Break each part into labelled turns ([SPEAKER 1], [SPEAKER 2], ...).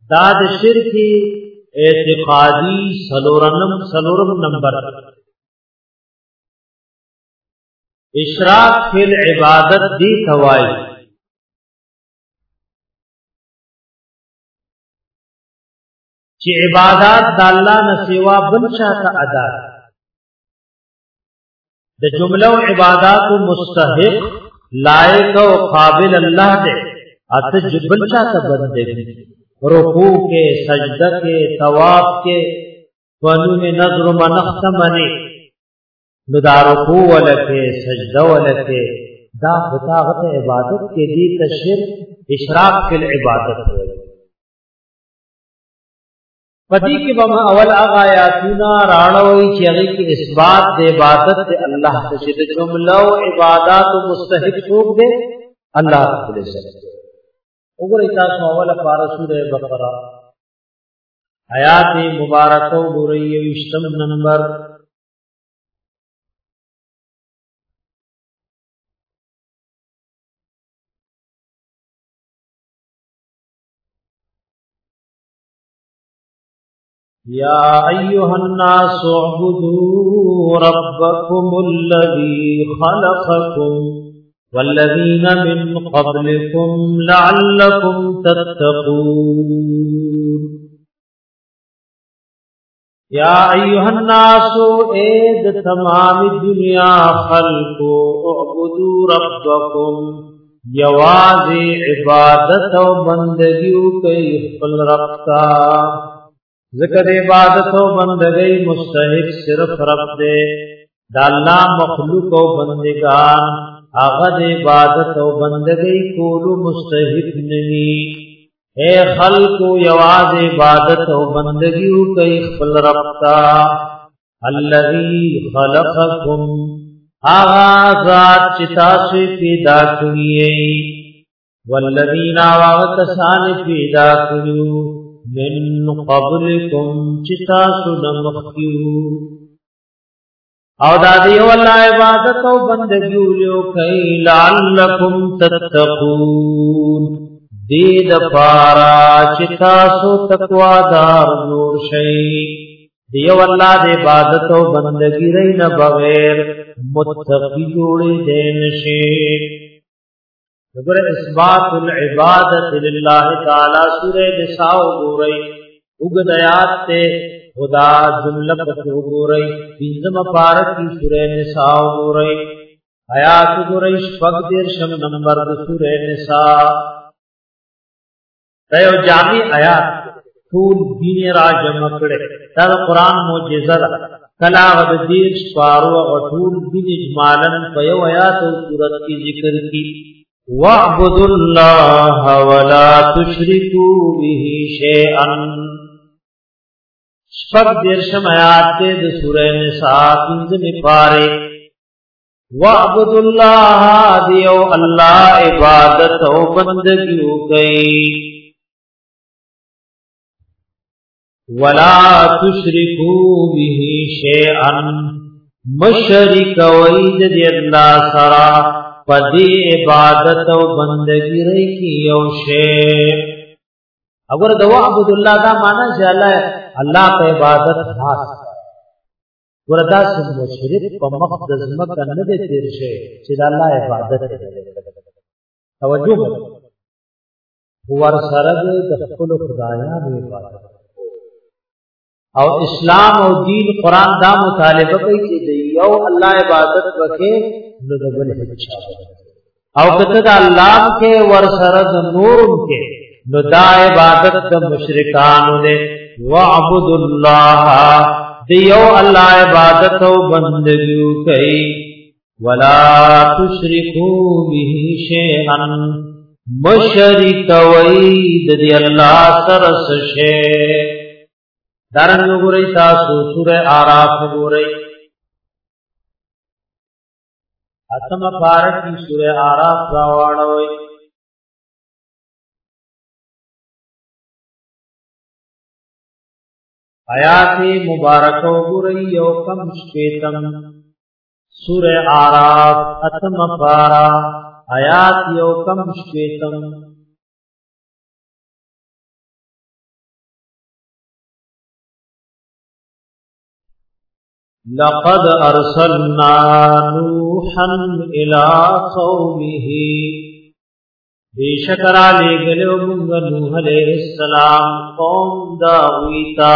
[SPEAKER 1] दाद शिरकी एतिकादी सलोरम नंबर इशराक फिल इबादत दी तवाई कि इबादत द अल्लाह न सिवा बल चाहता अदा द जुमला इबादत मुस्तहिक लायक व काबिल अल्लाह दे अत जुबल चाहता बंदे रुकू के सजदा के तवाफ के वनु में नजर मनख्त मने दा रुकू वलके सजदा वलके दा बतागत इबादत के दी तशर इशराक फिल इबादत है पति के बम अवल आगायातुना राणवई चेगी की इस्बात दे इबादत दे अल्लाह तशद जुमला इबादत मुस्तहिक छोड़ दे अल्लाह रब्बुल इज्जत उगर इता अवल पारा सूरह बकरा आयात मुबारक बुरई इश्तम नंबर या अय्युहन्नास उअ्बुदू रब्बकुमुल्लज़ी खलक़कुम वल्लज़ीना मिन क़ब्लिकुम लअल्लकुम तत्तक़ून। या अय्युहन्नास ऐद तमाम दुनिया खल्को उअ्बुदू रब्बकुम यवाज़े इबादत व बंदगी कई फल रब्ता ज़िक्र इबादत व बंदगी मुस्तहिक सिर्फ रब दे दाल्ला मखलूक व बंदगान आगद इबादत व बंदगी कोलू मुस्तहिक नहीं ए खल्को यवाज़ इबादत व बंदगी कई फल रब्ता अल्लज़ी खलक़कुम आगाज़ात चिता से पैदा करिए वल्लज़ीना वागतसान पैदा करियो मिन क़ब्लिकुम चिता सुनमखियो और दादी वल्ला इबादत व बंदगी लियो कई लअल्लकुम तत्तक़ून दीद पारा चिता सो तकवादार जोर शई दियो अल्लाह दे इबादत व बंदगी रही न बगैर मुत्तकी जोड़े देन शे अगर इस्बातुल इबादत लिल्लाह ताला सूरह निसा गोरई उगदयात ते खुदा जुमला पतो गोरई बिजम पारक की सूरह निसा गोरई आयात गोरई शपक देरशम नंबर सूरह निसा तयो जामी आयात फूल दीने राज मकड़े तर कुरान मोजिज़ा कला वद दीश पारो अठूल दिन इजमालन पयो आयात सूरत की जिक्र की वअब्दुल्लाह वला तुशरिकू बिही शैअन शपक देरशम आयात के सूरह निसा में पारे वअब्दुल्लाह दियो अल्लाह इबादत व बंदगी गई वला तुशरिकू बिही शैअन मुशरिक वईद दे अल्लाह सरा पदी इबादत व बंदगी रही की शे अगर दवा अब्दुल्लाह का माना जाला अल्लाह का इबादत खास वरदा से मुशरिक प मक़दस मकन न दे तेर शे चिदा अल्लाह इबादत तवज्जो हुवर सरद दखल खुदाया में इबादत और इस्लाम और दीन कुरान दा मुतालिबा कई कि यो अल्लाह इबादत बके नदबल हिच्छा और कतदा अल्लाह के वर सरद नूर के नुदा इबादत द मुशरिकान ने वअब्दुल्लाह दियो अल्लाह इबादत व बंदगी कई वला तुशरिकू बिही शैअन मुशरिक वईद दे अल्लाह सरस शे दारंग गोरई तासु सूरह आराफ गोरई अतम पारक की सूरह आराफ रावाणोई आयात मुबारक गोरई यो कम श्वेतम सूरह आराफ अतम पारा आयात यो कम श्वेतम लक़द अरसलना नूहन इला क़ौमिही बेशक रा ले गले मुंग नूह अलैहिस्सलाम कौम दावीता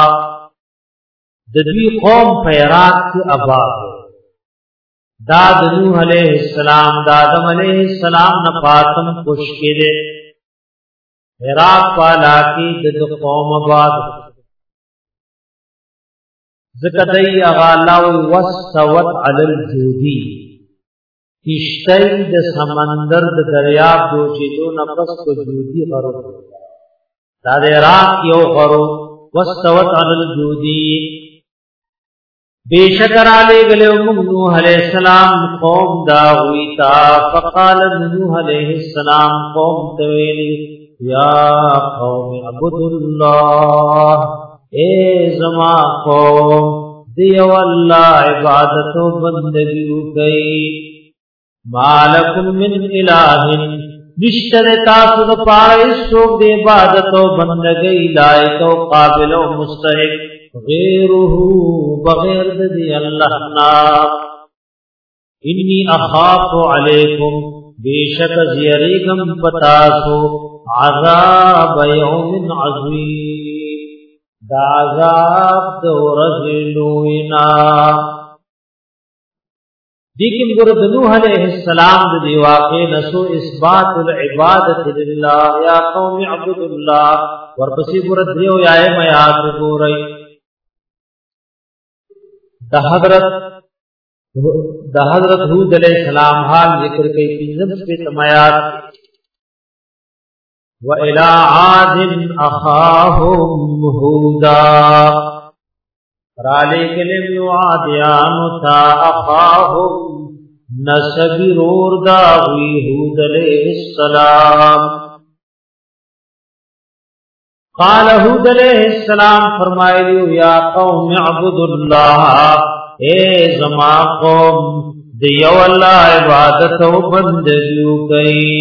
[SPEAKER 1] दवी कौम पैराक के अबाद दाद नूह अलैहिस्सलाम दादम अलैहिस्सलाम न पातम पुष्के दे पैराक पाला की दद कौम अबाद ज़कदई अगालाव वस्तवत अलल जूदी किश्तई द समंदर द दरियाब दो चीजों नफस को जूदी गरो दाद इराक यो गरो वस्तवत अलल जूदी बेशक राले गले नूह अलैहिस्सलाम कौम दावीता फकाल नूह अलैहिस्सलाम कौम तवेली या कौम अब्दुल्लाह ए जमा कौम दियो अल्लाह इबादत व बंदगी गई मालकुम मिन इलाहिन निश्चर तासुद पाए सोग दे इबादत व बंदगी लायक व काबिल व मुस्तहिक गैरुहु बगैर दे अल्लाह ना इन्नी अखाफु अलैकुम बेशक ज़ियरीगम पतासो अज़ाब यौमिन अज़ीम दाज़ाब दो रज़िलुना दिकिम गुरद नूह अलैहिस्सलाम दी वाक़े नसो इसबातुल इबादत लिल्लाह या कौम अब्दुल्लाह वरपसी गुरद दियो याए मयात गोरई द हजरत हूद अलैहिस्सलाम हाल जिक्र के पिंजम से तमायात व इला आदिन अखाहुम हूदा राले के लिए आदियान था अखाहुम नसबी रोर दावी हूद अलैहिस्सलाम क़ाल हूद अलैहिस्सलाम फरमाए या कौम अब्दुल्लाह ए जमा कौम दियो अल्लाह इबादत व बंदगी कई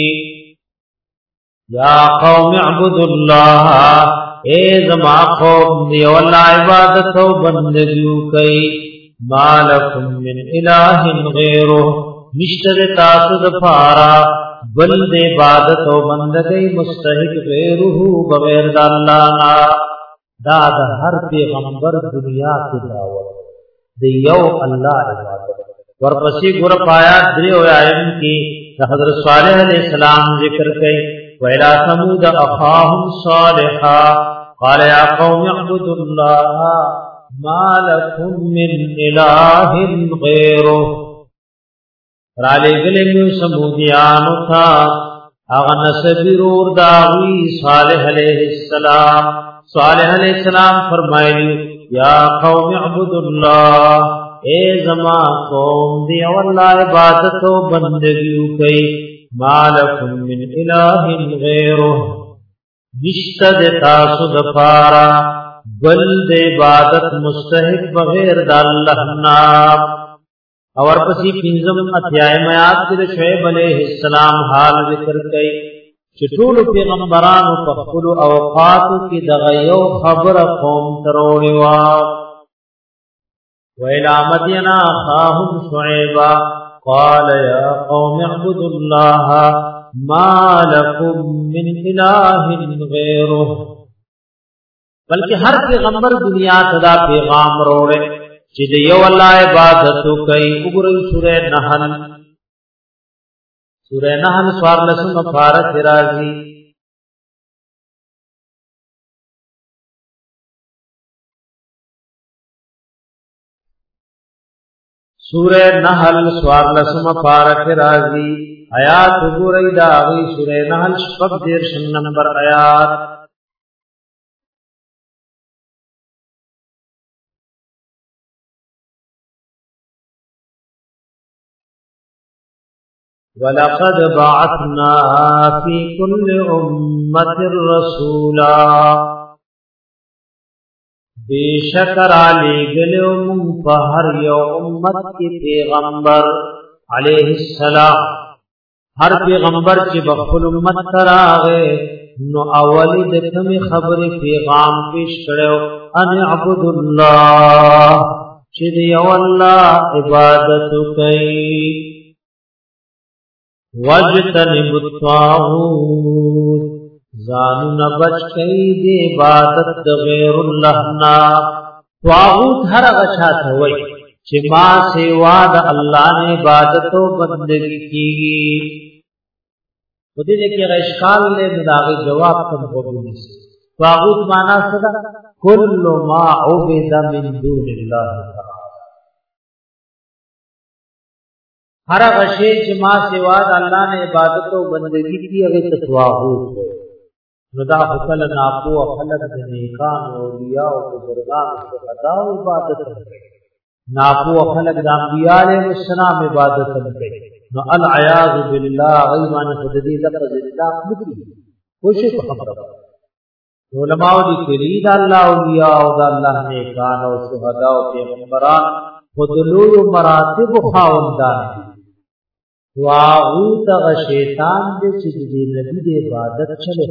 [SPEAKER 1] या कौम अब्दुल्लाह ए जमा कौम दियो अल्लाह इबादत व बंदगी कई मालकुम मिन इलाहिन गैरुह निश्चर तासुद फारा बल दे इबादत व बंदगी मुस्तहिक गैरुहु बगैर अल्लाह ना दाद हर पैगंबर दुनिया की दावत दियो अल्लाह इबादत वरपसी गुर पाया द्रियो आयन की हजरत सालेह अलैहिस्सलाम जिक्र कई वैला समूद अखाहुम सालिहा क़ाल या कौम अब्दुल्लाह मा लकुम मिन इलाहिन गैरुह राले गले में समूदियान था अगन सबीरूर दावी सालेह अलैहिस्सलाम फरमाए या कौम अब्दुल्लाह ए जमा कौम दियो अल्लाह इबादत व बंदगी कई मालकुम मिन इलाहिन गैरुह निश्चर तासुद फारा बल दे इबादत मुस्तहिक बगैर अल्लाह नाम और पसी पिंजम अध्याय में आखिर शुएब अलैहिस्सलाम हाल जिक्र कई चिटूल पैगंबरान पखुल औकात की दगयो खबर कौम तरोड़वा वैला मदीना अखाहुम शुएबा क़ाल या कौम अब्दुल्लाह मा लकुम मिन इलाहिन गैरुह बल्कि हर पैगंबर दुनिया सदा पैगाम रोड़े चिदियो अल्लाह इबादत कई उगुरई सूरह नहल स्वार लसम फारत राजी सूरह नहल स्वार लसम फारत राजी आयात उगुरई दागी सूरह नहल शपक देर नंबर आयात वलक़द बअथना फी कुल्लि उम्मतिर रसूला बेशक राले गले मुंफहर यो उम्मत के पैगंबर अलैहिस्सलाम हर पैगंबर के बखुल उम्मत करागे नो अवली दतम खबर पैगाम पेश करो अन अब्दुल्लाह چې یو الله عبادت کوي واجتنب الطاغوت ځانونه بچ کوي د عبادت د غیر الله نه طاغوت هر هغه چاته وایي چې ما سوا د الله نه عبادت او بندګي کیږي په دې کې اشکال له داغه جواب کوم وګورئ طاغوت معنا څه ده کل ما عبد من دون الله هر هغه شی چې ما سوا د الله نه عبادت او بندګي کیږي هغه طاغوت نو دا خپل ناپو خلق د نیکان او اولیاء او بزرگان او خدا او عبادت کوي ناپو خلق د انبیاء علیهم السلام عبادت کوي نو العیاذ بالله غیبان فدی لفظ اطلاق نکړي کوشش خبره علماء دي کړي د الله اولیاء او د الله نیکان او شهدا او پیغمبران خودلو مراتب خاوندان طاغوت هغه شیطان دې چې د نبی د عبادت چلے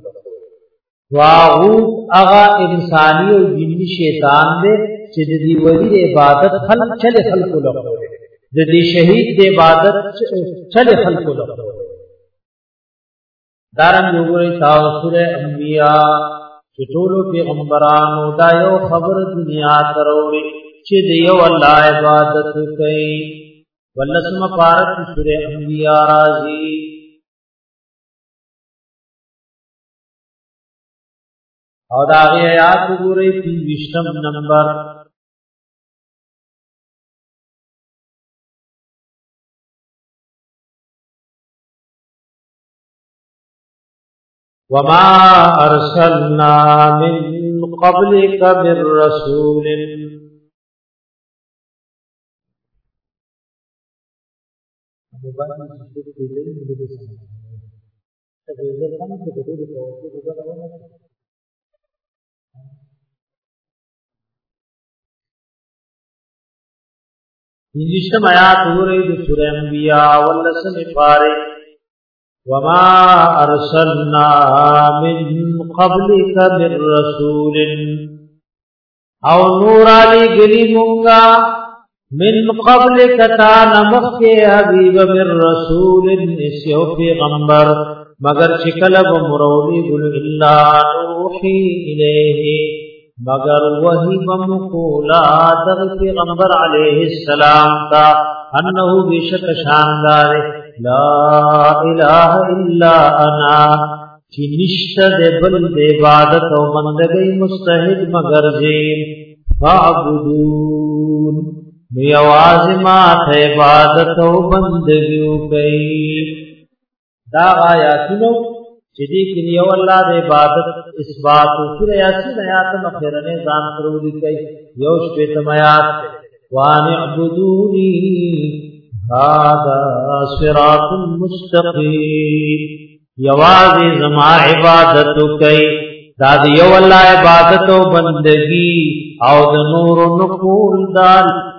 [SPEAKER 1] طاغوت هغه انساني او جنی شیطان دې چې د دې ولی د عبادت خلق چلے خلق له د دې شهید د عبادت چلے خلق له دارن وګورئ تاسو سورہ انبیاء چې ټول پیغمبرانو دا یو خبر دنیا ته وروړي چې د یو الله عبادت کوي ولسم پارت سورہ انبیاء راضی او داغی آیات گوری 23 نمبر وما ارسلنا من قبلك من رسول انجشتم آیات ہو رہی دو سورہ انبیاء واللسم پارے وما ارسلنا من قبلك من رسول او نور علی گلی مونگا من قبل کتا نمخ کے حبیب من رسول اسیو پیغمبر مگر چکلب مرولی بل اللہ نوحی الیہ مگر وحی بمقولا در پیغمبر علیہ السلام کا انہو بشک شاندار لا الہ الا انا چی نشتد بل عبادت و مندگی مستحد مگر زیم فعبدون میواز مات عبادت و بندگیو کئی دا آیاتونو چدی کنی یو اللہ دے عبادت اثبات سورہ یاسین آیات مخیرنے زان کرولی کئی یوش پیتم آیات وان اعبدونی هذا صراط مستقیم یواز زما عبادتو کئی داد یو اللہ عبادت و بندگی او د نور نقول دال